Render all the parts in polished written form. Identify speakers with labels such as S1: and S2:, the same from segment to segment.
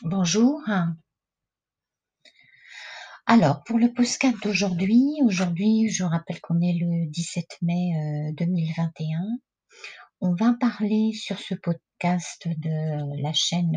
S1: Bonjour. Alors, pour le podcast d'aujourd'hui, je rappelle qu'on est le 17 mai 2021. On va parler sur ce podcast de la chaîne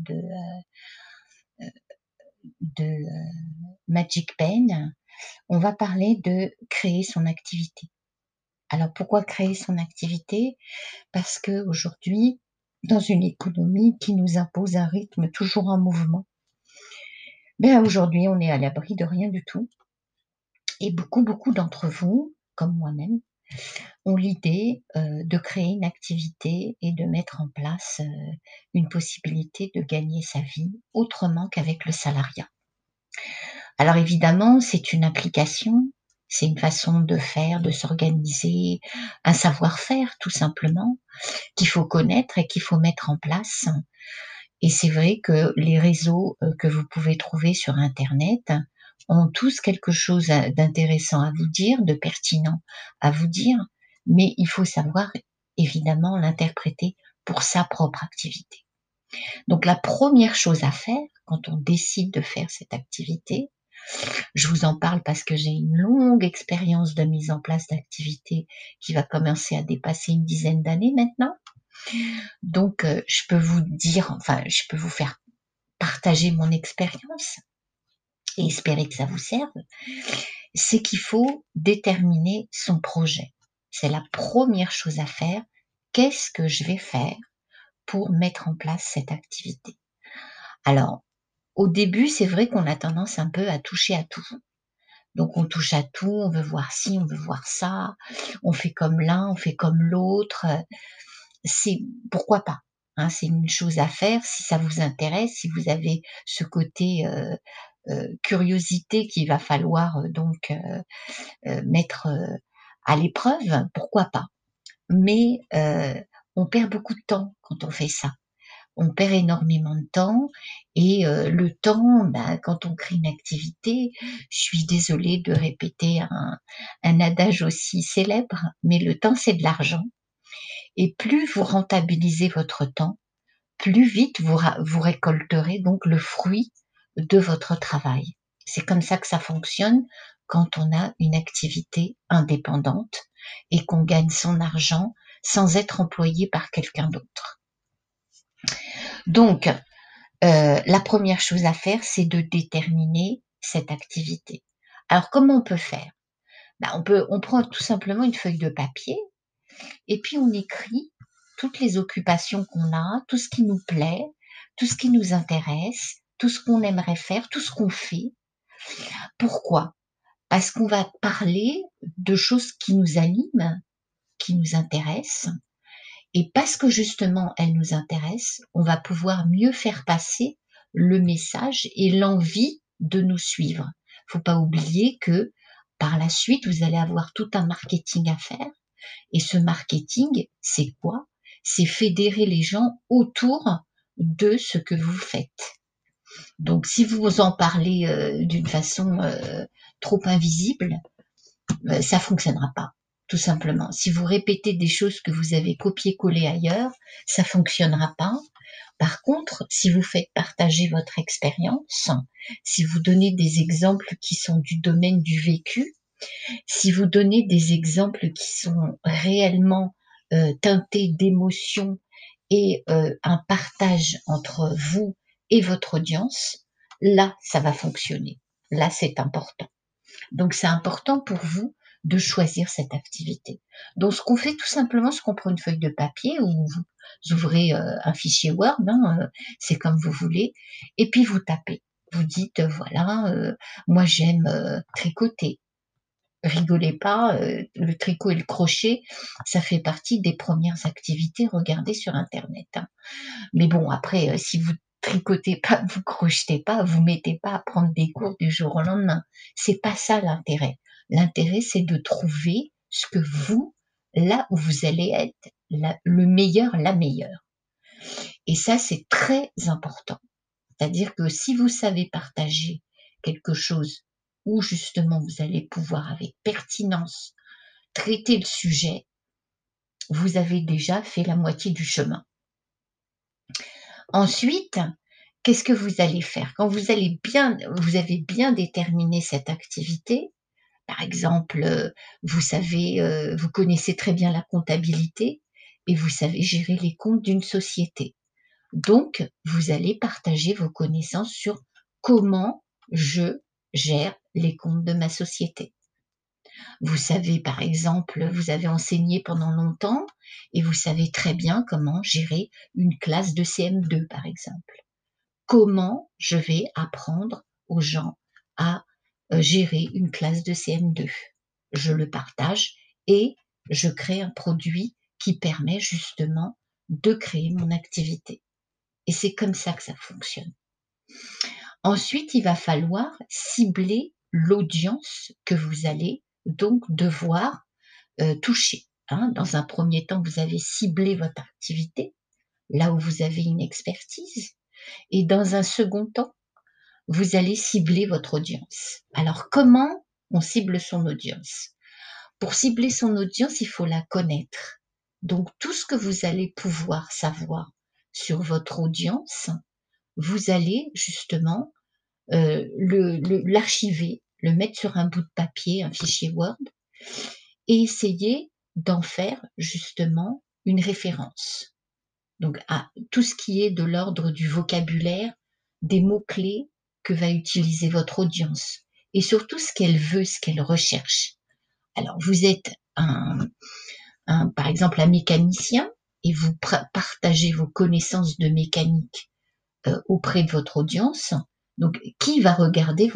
S1: de Magic Pen. On va parler de créer son activité. Alors, pourquoi créer son activité? Parce que aujourd'hui, dans une économie qui nous impose un rythme toujours en mouvement, aujourd'hui, on est à l'abri de rien du tout. Et beaucoup d'entre vous, comme moi-même, ont l'idée de créer une activité et de mettre en place une possibilité de gagner sa vie autrement qu'avec le salariat. Alors évidemment, c'est une application, c'est une façon de faire, de s'organiser, un savoir-faire tout simplement, qu'il faut connaître et qu'il faut mettre en place. Et c'est vrai que les réseaux que vous pouvez trouver sur internet ont tous quelque chose d'intéressant à vous dire, de pertinent à vous dire, mais il faut savoir évidemment l'interpréter pour sa propre activité. Donc la première chose à faire quand on décide de faire cette activité, je vous en parle parce que j'ai une longue expérience de mise en place d'activités qui va commencer à dépasser une dizaine d'années maintenant. Donc je peux vous dire, enfin je peux vous faire partager mon expérience et espérer que ça vous serve, c'est qu'il faut déterminer son projet. C'est la première chose à faire. Qu'est-ce que je vais faire pour mettre en place cette activité? Alors, au début, c'est vrai qu'on a tendance un peu à toucher à tout. Donc, on touche à tout, on veut voir ci, on veut voir ça, on fait comme l'un, on fait comme l'autre. C'est pourquoi pas, hein, c'est une chose à faire si ça vous intéresse, si vous avez ce côté curiosité qu'il va falloir donc mettre à l'épreuve, pourquoi pas. Mais on perd beaucoup de temps quand on fait ça. On perd énormément de temps et le temps, quand on crée une activité, je suis désolée de répéter un adage aussi célèbre, mais le temps c'est de l'argent. Et plus vous rentabilisez votre temps, plus vite vous récolterez donc le fruit de votre travail. C'est comme ça que ça fonctionne quand on a une activité indépendante et qu'on gagne son argent sans être employé par quelqu'un d'autre. Donc, la première chose à faire, c'est de déterminer cette activité. Alors, comment on peut faire? On prend tout simplement une feuille de papier et puis on écrit toutes les occupations qu'on a, tout ce qui nous plaît, tout ce qui nous intéresse, tout ce qu'on aimerait faire, tout ce qu'on fait. Pourquoi? Parce qu'on va parler de choses qui nous animent, qui nous intéressent, et parce que justement elles nous intéressent, on va pouvoir mieux faire passer le message et l'envie de nous suivre. Faut pas oublier que par la suite, vous allez avoir tout un marketing à faire. Et ce marketing, c'est quoi? C'est fédérer les gens autour de ce que vous faites. Donc, si vous en parlez d'une façon trop invisible, ça fonctionnera pas, tout simplement. Si vous répétez des choses que vous avez copié-collé ailleurs, ça fonctionnera pas. Par contre, si vous faites partager votre expérience, si vous donnez des exemples qui sont du domaine du vécu, si vous donnez des exemples qui sont réellement teintés d'émotion et un partage entre vous et votre audience, là, ça va fonctionner. Là, c'est important. Donc, c'est important pour vous de choisir cette activité. Donc, ce qu'on fait tout simplement, c'est qu'on prend une feuille de papier ou vous ouvrez un fichier Word, c'est comme vous voulez, et puis vous tapez. Vous dites, voilà, moi j'aime tricoter. Rigolez pas, le tricot et le crochet, ça fait partie des premières activités regardées sur internet, hein. Mais bon après, si vous tricotez pas, vous crochetez pas, vous mettez pas à prendre des cours du jour au lendemain. C'est pas ça l'intérêt. L'intérêt, c'est de trouver ce que vous, là où vous allez être le meilleur, la meilleure. Et ça, c'est très important. C'est-à-dire que si vous savez partager quelque chose où justement vous allez pouvoir avec pertinence traiter le sujet, vous avez déjà fait la moitié du chemin. Ensuite, qu'est-ce que vous allez faire? Quand vous avez bien déterminé cette activité, par exemple, vous savez, vous connaissez très bien la comptabilité et vous savez gérer les comptes d'une société. Donc, vous allez partager vos connaissances sur comment je gère les comptes de ma société. Vous savez, par exemple, vous avez enseigné pendant longtemps et vous savez très bien comment gérer une classe de CM2, par exemple. Comment je vais apprendre aux gens à gérer une classe de CM2? Je le partage et je crée un produit qui permet justement de créer mon activité. Et c'est comme ça que ça fonctionne. Ensuite, il va falloir cibler l'audience que vous allez donc devoir toucher, hein. Dans un premier temps, vous avez ciblé votre activité, là où vous avez une expertise, et dans un second temps, vous allez cibler votre audience. Alors, comment on cible son audience? Pour cibler son audience, il faut la connaître. Donc, tout ce que vous allez pouvoir savoir sur votre audience, vous allez justement l'archiver, le mettre sur un bout de papier, un fichier Word, et essayer d'en faire justement une référence. Donc, à tout ce qui est de l'ordre du vocabulaire, des mots-clés que va utiliser votre audience et surtout ce qu'elle veut, ce qu'elle recherche. Alors, vous êtes par exemple, un mécanicien et vous partagez vos connaissances de mécanique auprès de votre audience. Donc, qui va regarder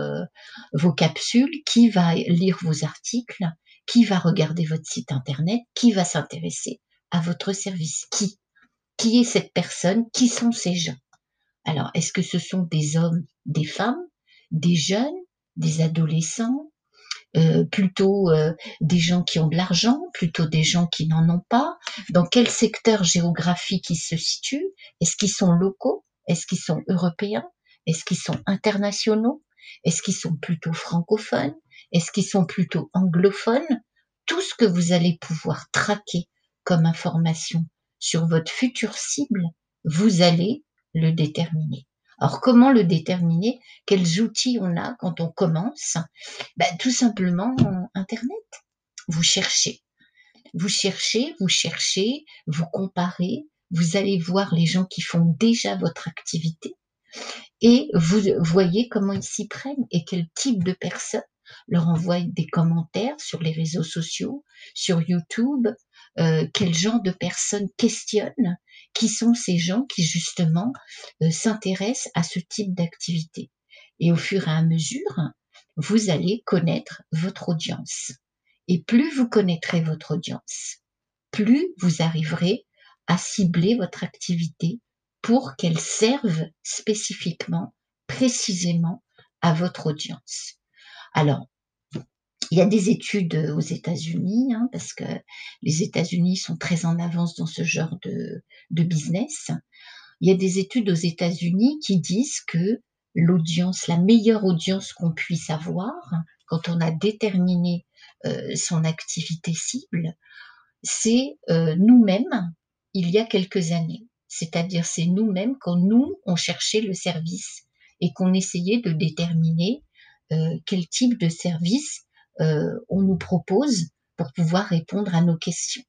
S1: vos capsules? Qui va lire vos articles? Qui va regarder votre site internet? Qui va s'intéresser à votre service? Qui est cette personne? Qui sont ces gens? Alors, est-ce que ce sont des hommes, des femmes, des jeunes, des adolescents, plutôt des gens qui ont de l'argent, plutôt des gens qui n'en ont pas? Dans quel secteur géographique ils se situent? Est-ce qu'ils sont locaux? Est-ce qu'ils sont européens? Est-ce qu'ils sont internationaux? Est-ce qu'ils sont plutôt francophones? Est-ce qu'ils sont plutôt anglophones? Tout ce que vous allez pouvoir traquer comme information sur votre future cible, vous allez le déterminer. Alors, comment le déterminer? Quels outils on a quand on commence? Tout simplement internet. Vous cherchez, vous cherchez, vous cherchez, vous comparez, vous allez voir les gens qui font déjà votre activité et vous voyez comment ils s'y prennent et quel type de personnes leur envoient des commentaires sur les réseaux sociaux, sur YouTube, quel genre de personnes questionnent, qui sont ces gens qui justement s'intéressent à ce type d'activité. Et au fur et à mesure, vous allez connaître votre audience. Et plus vous connaîtrez votre audience, plus vous arriverez à cibler votre activité pour qu'elle serve spécifiquement, précisément à votre audience. Alors, il y a des études aux États-Unis, hein, parce que les États-Unis sont très en avance dans ce genre de business. Il y a des études aux États-Unis qui disent que l'audience, la meilleure audience qu'on puisse avoir quand on a déterminé son activité cible, c'est nous-mêmes il y a quelques années. C'est-à-dire c'est nous-mêmes quand nous, on cherchait le service et qu'on essayait de déterminer quel type de service on nous propose pour pouvoir répondre à nos questions.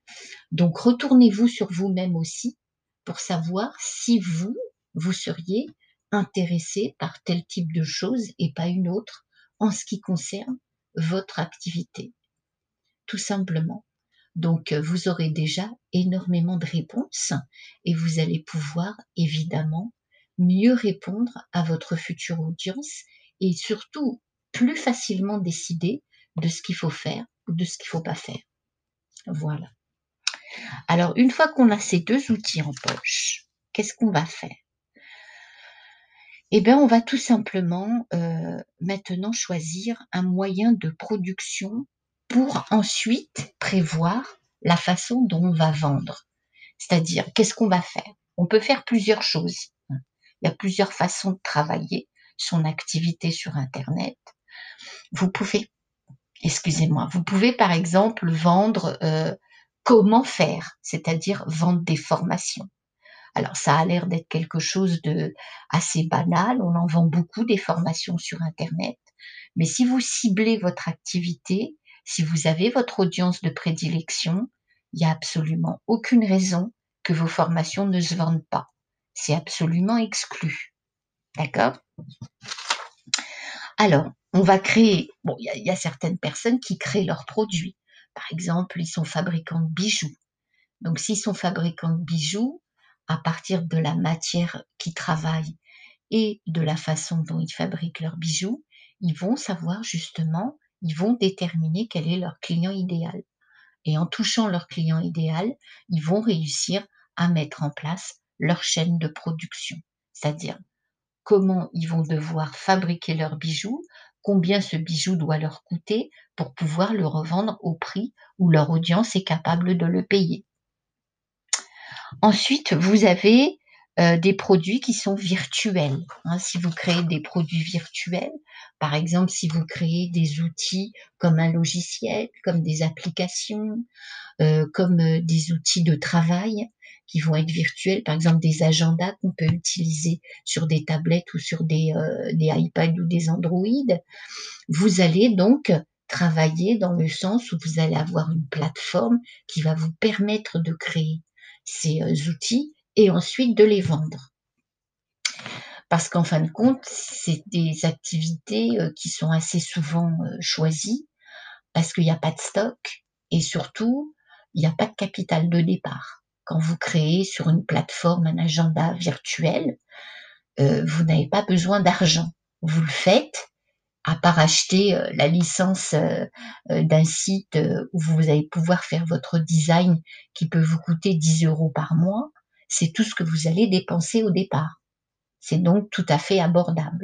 S1: Donc retournez-vous sur vous-même aussi pour savoir si vous seriez intéressé par tel type de choses et pas une autre en ce qui concerne votre activité, tout simplement. Donc, vous aurez déjà énormément de réponses et vous allez pouvoir évidemment mieux répondre à votre future audience et surtout plus facilement décider de ce qu'il faut faire ou de ce qu'il ne faut pas faire. Voilà. Alors, une fois qu'on a ces deux outils en poche, qu'est-ce qu'on va faire? Eh bien, on va tout simplement maintenant choisir un moyen de production pour ensuite prévoir la façon dont on va vendre. C'est-à-dire, qu'est-ce qu'on va faire? On peut faire plusieurs choses. Il y a plusieurs façons de travailler son activité sur Internet. Vous pouvez, vous pouvez par exemple vendre comment faire, c'est-à-dire vendre des formations. Alors ça a l'air d'être quelque chose de assez banal, on en vend beaucoup des formations sur internet, mais si vous ciblez votre activité, si vous avez votre audience de prédilection, il y a absolument aucune raison que vos formations ne se vendent pas. C'est absolument exclu. D'accord? Alors, on va créer, bon, il y a certaines personnes qui créent leurs produits. Par exemple, ils sont fabricants de bijoux. Donc, s'ils sont fabricants de bijoux, à partir de la matière qu'ils travaillent et de la façon dont ils fabriquent leurs bijoux, ils vont savoir justement, ils vont déterminer quel est leur client idéal. Et en touchant leur client idéal, ils vont réussir à mettre en place leur chaîne de production. C'est-à-dire comment ils vont devoir fabriquer leurs bijoux, combien ce bijou doit leur coûter pour pouvoir le revendre au prix où leur audience est capable de le payer. Ensuite, vous avez des produits qui sont virtuels. Si vous créez des produits virtuels, par exemple, si vous créez des outils comme un logiciel, comme des applications, comme des outils de travail qui vont être virtuels, par exemple des agendas qu'on peut utiliser sur des tablettes ou sur des iPads ou des Android. Vous allez donc travailler dans le sens où vous allez avoir une plateforme qui va vous permettre de créer ces outils et ensuite de les vendre. Parce qu'en fin de compte, c'est des activités qui sont assez souvent choisies parce qu'il n'y a pas de stock et surtout, il n'y a pas de capital de départ. Quand vous créez sur une plateforme un agenda virtuel, vous n'avez pas besoin d'argent. Vous le faites, à part acheter la licence d'un site où vous allez pouvoir faire votre design qui peut vous coûter 10 € par mois, c'est tout ce que vous allez dépenser au départ. C'est donc tout à fait abordable.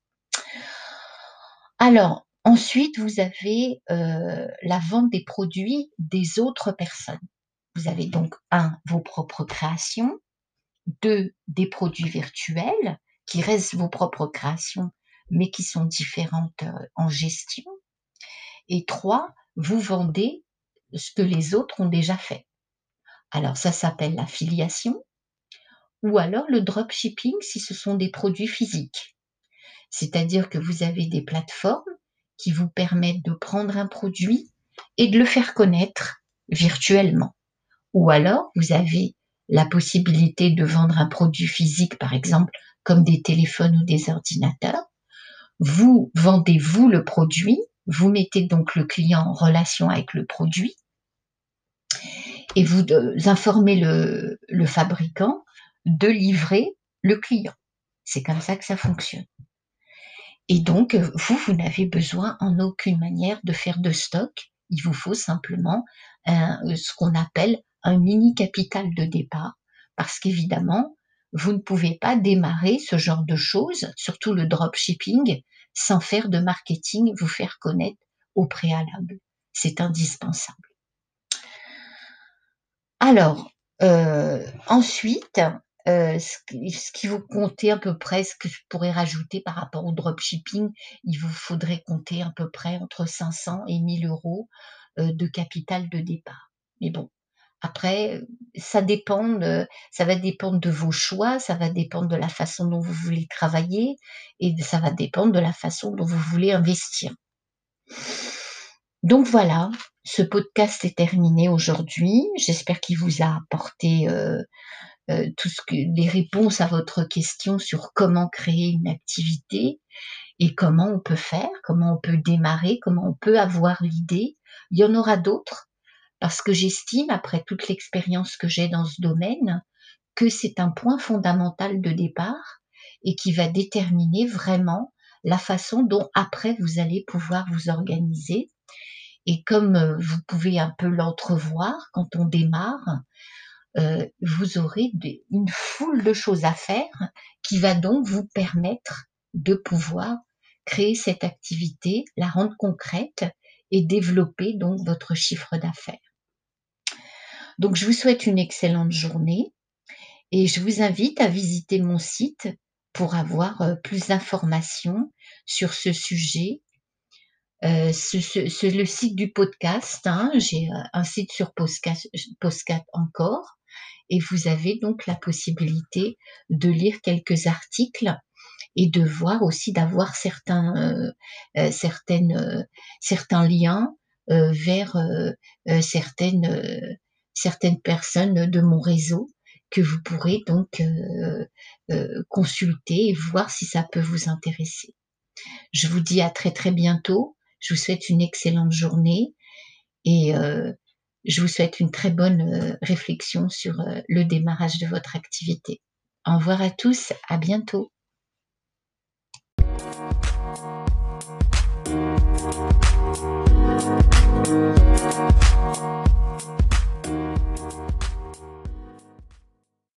S1: Alors, ensuite, vous avez la vente des produits des autres personnes. Vous avez donc vos propres créations, 2 des produits virtuels qui restent vos propres créations, mais qui sont différentes en gestion. Et 3, vous vendez ce que les autres ont déjà fait. Alors ça s'appelle l'affiliation ou alors le dropshipping si ce sont des produits physiques. C'est-à-dire que vous avez des plateformes qui vous permettent de prendre un produit et de le faire connaître virtuellement. Ou alors, vous avez la possibilité de vendre un produit physique, par exemple, comme des téléphones ou des ordinateurs. Vous vendez, vous, le produit, vous mettez donc le client en relation avec le produit et vous informez le fabricant de livrer le client. C'est comme ça que ça fonctionne. Et donc, vous n'avez besoin en aucune manière de faire de stock. Il vous faut simplement ce qu'on appelle un mini capital de départ, parce qu'évidemment, vous ne pouvez pas démarrer ce genre de choses, surtout le dropshipping, sans faire de marketing, vous faire connaître au préalable. C'est indispensable. Alors, ensuite, ce qui vous comptez à peu près, ce que je pourrais rajouter par rapport au dropshipping, il vous faudrait compter à peu près entre 500 et 1 000 € de capital de départ. Mais bon, après, ça va dépendre de vos choix, ça va dépendre de la façon dont vous voulez travailler et ça va dépendre de la façon dont vous voulez investir. Donc voilà, ce podcast est terminé aujourd'hui. J'espère qu'il vous a apporté les réponses à votre question sur comment créer une activité et comment on peut faire, comment on peut démarrer, comment on peut avoir l'idée. Il y en aura d'autres parce que j'estime, après toute l'expérience que j'ai dans ce domaine, que c'est un point fondamental de départ et qui va déterminer vraiment la façon dont après vous allez pouvoir vous organiser. Et comme vous pouvez un peu l'entrevoir quand on démarre, vous aurez une foule de choses à faire qui va donc vous permettre de pouvoir créer cette activité, la rendre concrète et développer donc votre chiffre d'affaires. Donc je vous souhaite une excellente journée et je vous invite à visiter mon site pour avoir plus d'informations sur ce sujet. C'est le site du podcast, j'ai un site sur Postcat encore et vous avez donc la possibilité de lire quelques articles et de voir aussi d'avoir certains liens, vers, certaines personnes de mon réseau que vous pourrez donc, consulter et voir si ça peut vous intéresser. Je vous dis à très, très bientôt. Je vous souhaite une excellente journée et je vous souhaite une très bonne, réflexion sur, le démarrage de votre activité. Au revoir à tous, à bientôt.